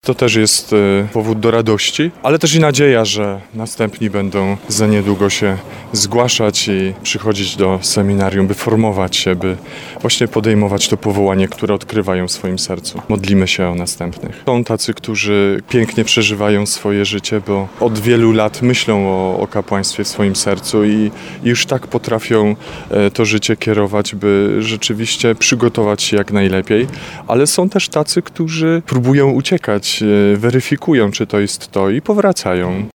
To też jest powód do radości, ale też i nadzieja, że następni będą za niedługo się zgłaszać i przychodzić do seminarium, by formować się, by właśnie podejmować to powołanie, które odkrywają w swoim sercu. Modlimy się o następnych. Są tacy, którzy pięknie przeżywają swoje życie, bo od wielu lat myślą o kapłaństwie w swoim sercu i już tak potrafią to życie kierować, by rzeczywiście przygotować się jak najlepiej, ale są też tacy, którzy próbują uciekać, weryfikują, czy to jest to i powracają.